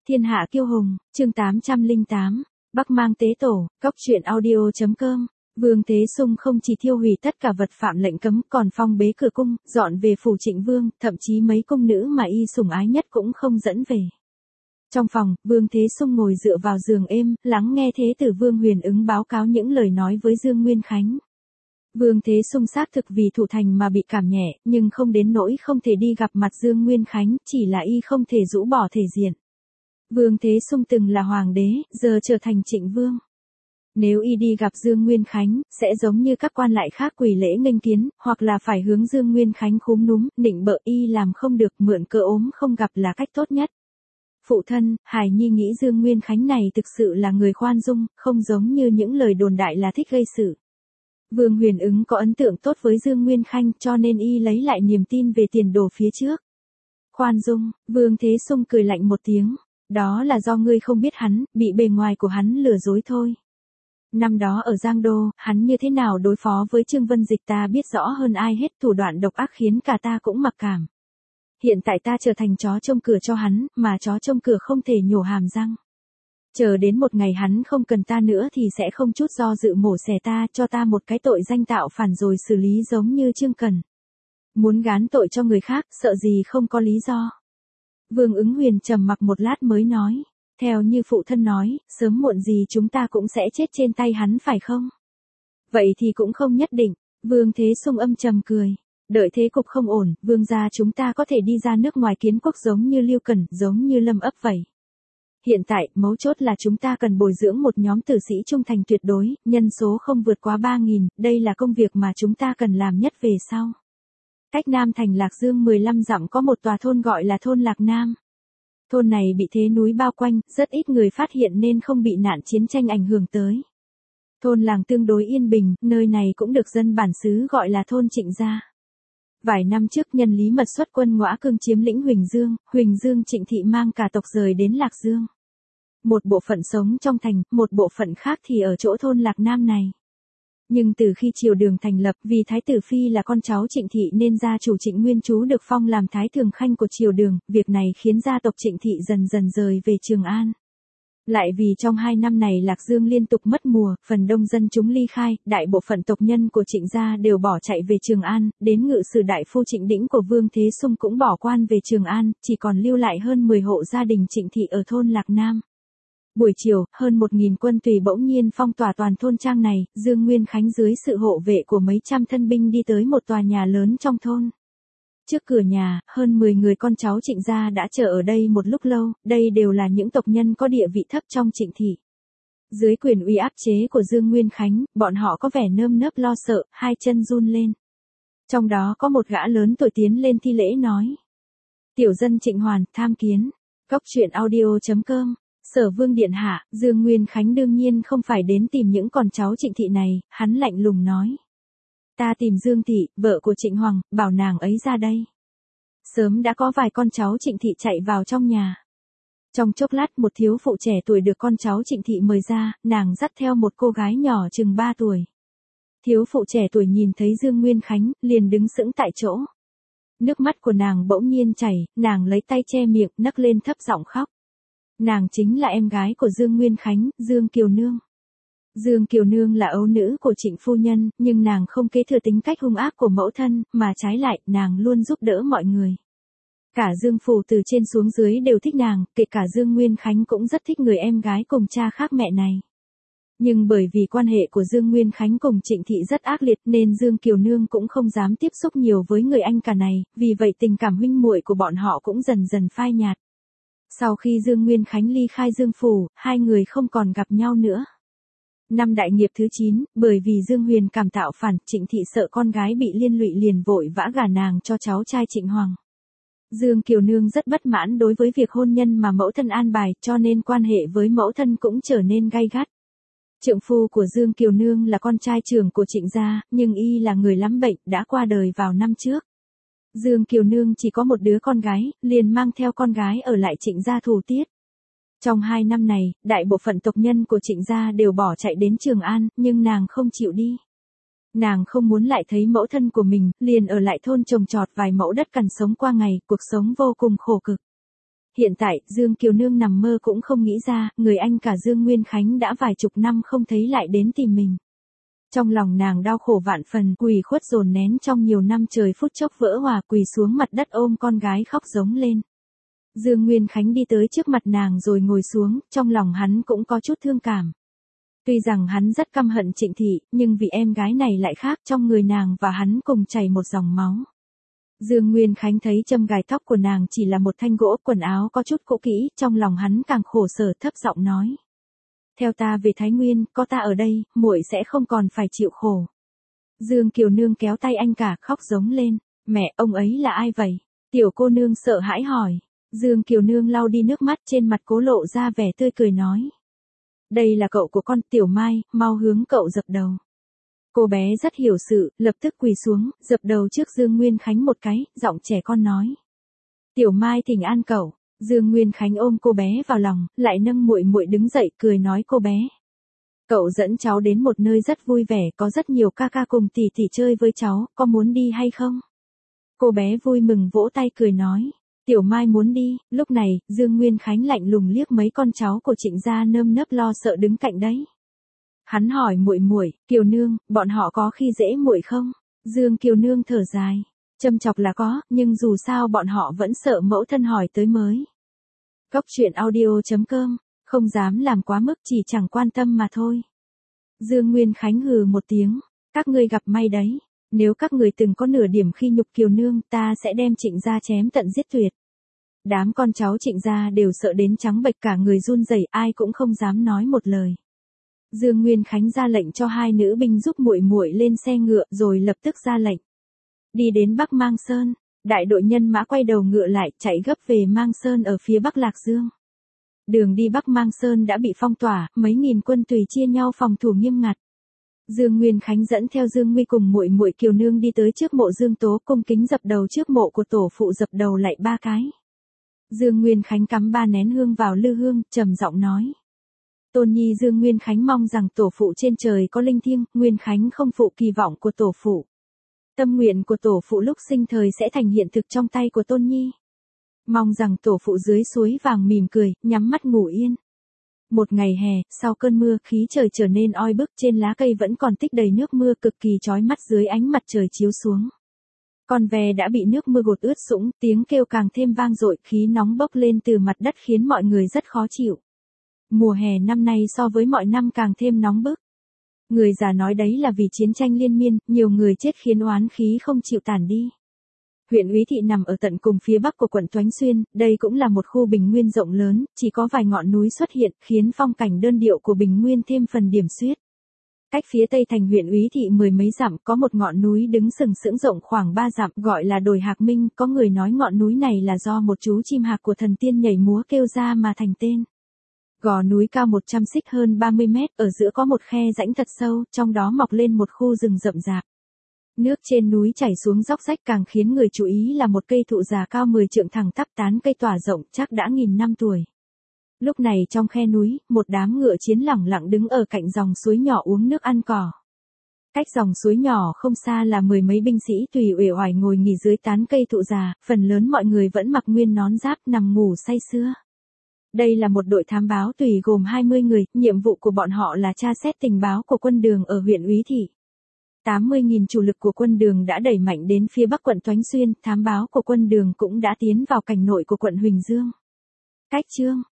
Thiên hạ kiêu hùng, chương 808, Bắc mang tế tổ, cóc truyện audio.com. Vương Thế Sung không chỉ thiêu hủy tất cả vật phạm lệnh cấm, còn phong bế cửa cung, dọn về phủ Trịnh Vương, thậm chí mấy cung nữ mà y sủng ái nhất cũng không dẫn về. Trong phòng, Vương Thế Sung ngồi dựa vào giường êm, lắng nghe Thế tử Vương Huyền Ứng báo cáo những lời nói với Dương Nguyên Khánh. Vương Thế Sung xác thực vì thủ thành mà bị cảm nhẹ, nhưng không đến nỗi không thể đi gặp mặt Dương Nguyên Khánh, chỉ là y không thể rũ bỏ thể diện. Vương Thế Sung từng là hoàng đế, giờ trở thành Trịnh Vương. Nếu y đi gặp Dương Nguyên Khánh, sẽ giống như các quan lại khác quỳ lễ nghênh kiến, hoặc là phải hướng Dương Nguyên Khánh khúm núm, nịnh bợ, y làm không được, mượn cơ ốm không gặp là cách tốt nhất. Phụ thân, Hải Nhi nghĩ Dương Nguyên Khánh này thực sự là người khoan dung, không giống như những lời đồn đại là thích gây sự. Vương Huyền Ứng có ấn tượng tốt với Dương Nguyên Khánh, cho nên y lấy lại niềm tin về tiền đồ phía trước. Khoan dung, Vương Thế Sung cười lạnh một tiếng. Đó là do ngươi không biết hắn, bị bề ngoài của hắn lừa dối thôi. Năm đó ở Giang Đô, hắn như thế nào đối phó với Trương Vân Dịch ta biết rõ hơn ai hết, thủ đoạn độc ác khiến cả ta cũng mặc cảm. Hiện tại ta trở thành chó trông cửa cho hắn, mà chó trông cửa không thể nhổ hàm răng. Chờ đến một ngày hắn không cần ta nữa thì sẽ không chút do dự mổ xẻ ta, cho ta một cái tội danh tạo phản rồi xử lý giống như Trương Cần. Muốn gán tội cho người khác, sợ gì không có lý do. Vương Ứng Huyền trầm mặc một lát mới nói, theo như phụ thân nói, sớm muộn gì chúng ta cũng sẽ chết trên tay hắn phải không? Vậy thì cũng không nhất định, Vương Thế Sung âm trầm cười, đợi thế cục không ổn, vương gia chúng ta có thể đi ra nước ngoài kiến quốc giống như Lưu Cần, giống như Lâm Ấp vậy. Hiện tại, mấu chốt là chúng ta cần bồi dưỡng một nhóm tử sĩ trung thành tuyệt đối, nhân số không vượt quá 3.000, đây là công việc mà chúng ta cần làm nhất về sau. Cách Nam thành Lạc Dương 15 dặm có một tòa thôn gọi là thôn Lạc Nam. Thôn này bị thế núi bao quanh, rất ít người phát hiện nên không bị nạn chiến tranh ảnh hưởng tới. Thôn làng tương đối yên bình, nơi này cũng được dân bản xứ gọi là thôn Trịnh Gia. Vài năm trước nhân Lý Mật xuất quân Ngõa Cương chiếm lĩnh Huỳnh Dương Trịnh thị mang cả tộc rời đến Lạc Dương. Một bộ phận sống trong thành, một bộ phận khác thì ở chỗ thôn Lạc Nam này. Nhưng từ khi triều Đường thành lập, vì Thái tử Phi là con cháu Trịnh thị nên gia chủ Trịnh Nguyên Chú được phong làm Thái Thường Khanh của triều Đường, việc này khiến gia tộc Trịnh thị dần dần rời về Trường An. Lại vì trong 2 năm này Lạc Dương liên tục mất mùa, phần đông dân chúng ly khai, đại bộ phận tộc nhân của Trịnh gia đều bỏ chạy về Trường An, đến ngự sử đại phu Trịnh Đĩnh của Vương Thế Sung cũng bỏ quan về Trường An, chỉ còn lưu lại hơn 10 hộ gia đình Trịnh thị ở thôn Lạc Nam. Buổi chiều, hơn 1.000 quân tùy bỗng nhiên phong tỏa toàn thôn trang này, Dương Nguyên Khánh dưới sự hộ vệ của mấy trăm thân binh đi tới một tòa nhà lớn trong thôn. Trước cửa nhà, hơn 10 người con cháu Trịnh gia đã chờ ở đây một lúc lâu, đây đều là những tộc nhân có địa vị thấp trong Trịnh thị. Dưới quyền uy áp chế của Dương Nguyên Khánh, bọn họ có vẻ nơm nớp lo sợ, hai chân run lên. Trong đó có một gã lớn tuổi tiến lên thi lễ nói. Tiểu dân Trịnh Hoàn, tham kiến. Cóc truyện audio.com. Sở Vương điện hạ, Dương Nguyên Khánh đương nhiên không phải đến tìm những con cháu Trịnh thị này, hắn lạnh lùng nói. Ta tìm Dương thị, vợ của Trịnh Hoàng, bảo nàng ấy ra đây. Sớm đã có vài con cháu Trịnh thị chạy vào trong nhà. Trong chốc lát một thiếu phụ trẻ tuổi được con cháu Trịnh thị mời ra, nàng dắt theo một cô gái nhỏ chừng 3 tuổi. Thiếu phụ trẻ tuổi nhìn thấy Dương Nguyên Khánh, liền đứng sững tại chỗ. Nước mắt của nàng bỗng nhiên chảy, nàng lấy tay che miệng, nấc lên thấp giọng khóc. Nàng chính là em gái của Dương Nguyên Khánh, Dương Kiều Nương. Dương Kiều Nương là ấu nữ của Trịnh phu nhân, nhưng nàng không kế thừa tính cách hung ác của mẫu thân, mà trái lại, nàng luôn giúp đỡ mọi người. Cả Dương phủ từ trên xuống dưới đều thích nàng, kể cả Dương Nguyên Khánh cũng rất thích người em gái cùng cha khác mẹ này. Nhưng bởi vì quan hệ của Dương Nguyên Khánh cùng Trịnh thị rất ác liệt nên Dương Kiều Nương cũng không dám tiếp xúc nhiều với người anh cả này, vì vậy tình cảm huynh muội của bọn họ cũng dần dần phai nhạt. Sau khi Dương Nguyên Khánh ly khai Dương phủ, hai người không còn gặp nhau nữa. Năm đại nghiệp thứ 9, bởi vì Dương Huyền cảm tạo phản, Trịnh thị sợ con gái bị liên lụy liền vội vã gả nàng cho cháu trai Trịnh Hoàng. Dương Kiều Nương rất bất mãn đối với việc hôn nhân mà mẫu thân an bài, cho nên quan hệ với mẫu thân cũng trở nên gay gắt. Trượng phu của Dương Kiều Nương là con trai trưởng của Trịnh gia, nhưng y là người lắm bệnh, đã qua đời vào năm trước. Dương Kiều Nương chỉ có một đứa con gái, liền mang theo con gái ở lại Trịnh gia thủ tiết. Trong 2 năm này, đại bộ phận tộc nhân của Trịnh gia đều bỏ chạy đến Trường An, nhưng nàng không chịu đi. Nàng không muốn lại thấy mẫu thân của mình, liền ở lại thôn trồng trọt vài mẫu đất cằn sống qua ngày, cuộc sống vô cùng khổ cực. Hiện tại, Dương Kiều Nương nằm mơ cũng không nghĩ ra, người anh cả Dương Nguyên Khánh đã vài chục năm không thấy lại đến tìm mình. Trong lòng nàng đau khổ vạn phần, quỳ khuất dồn nén trong nhiều năm trời phút chốc vỡ hòa, quỳ xuống mặt đất ôm con gái khóc giống lên. Dương Nguyên Khánh đi tới trước mặt nàng rồi ngồi xuống, trong lòng hắn cũng có chút thương cảm. Tuy rằng hắn rất căm hận Trịnh Thị, nhưng vì em gái này lại khác, trong người nàng và hắn cùng chảy một dòng máu. Dương Nguyên Khánh thấy châm gài tóc của nàng chỉ là một thanh gỗ, quần áo có chút cũ kỹ, trong lòng hắn càng khổ sở, thấp giọng nói. Theo ta về Thái Nguyên, có ta ở đây, muội sẽ không còn phải chịu khổ. Dương Kiều Nương kéo tay anh cả khóc giống lên. Mẹ, ông ấy là ai vậy? Tiểu cô nương sợ hãi hỏi. Dương Kiều Nương lau đi nước mắt, trên mặt cố lộ ra vẻ tươi cười nói. Đây là cậu của con, Tiểu Mai, mau hướng cậu dập đầu. Cô bé rất hiểu sự, lập tức quỳ xuống, dập đầu trước Dương Nguyên Khánh một cái, giọng trẻ con nói. Tiểu Mai thỉnh an cậu. Dương Nguyên Khánh ôm cô bé vào lòng, lại nâng muội muội đứng dậy, cười nói cô bé. Cậu dẫn cháu đến một nơi rất vui vẻ, có rất nhiều ca ca cùng tỷ tỷ chơi với cháu, có muốn đi hay không? Cô bé vui mừng vỗ tay cười nói. Tiểu Mai muốn đi. Lúc này, Dương Nguyên Khánh lạnh lùng liếc mấy con cháu của Trịnh gia nơm nớp lo sợ đứng cạnh đấy. Hắn hỏi muội muội, Kiều Nương, bọn họ có khi dễ muội không? Dương Kiều Nương thở dài. Châm chọc là có, nhưng dù sao bọn họ vẫn sợ mẫu thân hỏi tới mới. Góc truyện audio.com, không dám làm quá mức, chỉ chẳng quan tâm mà thôi. Dương Nguyên Khánh hừ một tiếng, các ngươi gặp may đấy. Nếu các người từng có nửa điểm khi nhục Kiều Nương, ta sẽ đem Trịnh gia chém tận giết tuyệt. Đám con cháu Trịnh gia đều sợ đến trắng bệch cả người run rẩy, ai cũng không dám nói một lời. Dương Nguyên Khánh ra lệnh cho hai nữ binh giúp muội muội lên xe ngựa, rồi lập tức ra lệnh. Đi đến Bắc Mang Sơn, đại đội nhân mã quay đầu ngựa lại, chạy gấp về Mang Sơn ở phía Bắc Lạc Dương. Đường đi Bắc Mang Sơn đã bị phong tỏa, mấy nghìn quân tùy chia nhau phòng thủ nghiêm ngặt. Dương Nguyên Khánh dẫn theo Dương Nguy cùng muội muội Kiều Nương đi tới trước mộ Dương Tố, cung kính dập đầu trước mộ của tổ phụ, dập đầu lạy 3 cái. Dương Nguyên Khánh cắm 3 nén hương vào lư hương, trầm giọng nói. Tôn nhi Dương Nguyên Khánh mong rằng tổ phụ trên trời có linh thiêng, Nguyên Khánh không phụ kỳ vọng của tổ phụ. Tâm nguyện của tổ phụ lúc sinh thời sẽ thành hiện thực trong tay của Tôn nhi. Mong rằng tổ phụ dưới suối vàng mỉm cười, nhắm mắt ngủ yên. Một ngày hè, sau cơn mưa, khí trời trở nên oi bức, trên lá cây vẫn còn tích đầy nước mưa, cực kỳ chói mắt dưới ánh mặt trời chiếu xuống. Con ve đã bị nước mưa gột ướt sũng, tiếng kêu càng thêm vang dội, khí nóng bốc lên từ mặt đất khiến mọi người rất khó chịu. Mùa hè năm nay so với mọi năm càng thêm nóng bức. Người già nói đấy là vì chiến tranh liên miên, nhiều người chết khiến oán khí không chịu tản đi. Huyện Úy Thị nằm ở tận cùng phía bắc của quận Toánh Xuyên, đây cũng là một khu bình nguyên rộng lớn, chỉ có vài ngọn núi xuất hiện, khiến phong cảnh đơn điệu của bình nguyên thêm phần điểm xuyết. Cách phía tây thành huyện Úy Thị 10 mấy dặm có một ngọn núi đứng sừng sững rộng khoảng 3 dặm, gọi là đồi Hạc Minh, có người nói ngọn núi này là do một chú chim hạc của thần tiên nhảy múa kêu ra mà thành tên. Gò núi cao 100 xích hơn 30 mét, ở giữa có một khe rãnh thật sâu, trong đó mọc lên một khu rừng rậm rạp. Nước trên núi chảy xuống róc rách, càng khiến người chú ý là một cây thụ già cao 10 trượng thẳng tắp, tán cây tỏa rộng, chắc đã nghìn năm tuổi. Lúc này trong khe núi, một đám ngựa chiến lẳng lặng đứng ở cạnh dòng suối nhỏ uống nước ăn cỏ. Cách dòng suối nhỏ không xa là 10 mấy binh sĩ tùy uể oải ngồi nghỉ dưới tán cây thụ già, phần lớn mọi người vẫn mặc nguyên nón giáp nằm ngủ say sưa. Đây là một đội thám báo tùy gồm 20 người, nhiệm vụ của bọn họ là tra xét tình báo của quân đường ở huyện Úy Thị. 80.000 chủ lực của quân đường đã đẩy mạnh đến phía bắc quận Toánh Xuyên, thám báo của quân đường cũng đã tiến vào cảnh nội của quận Huỳnh Dương. Cách chương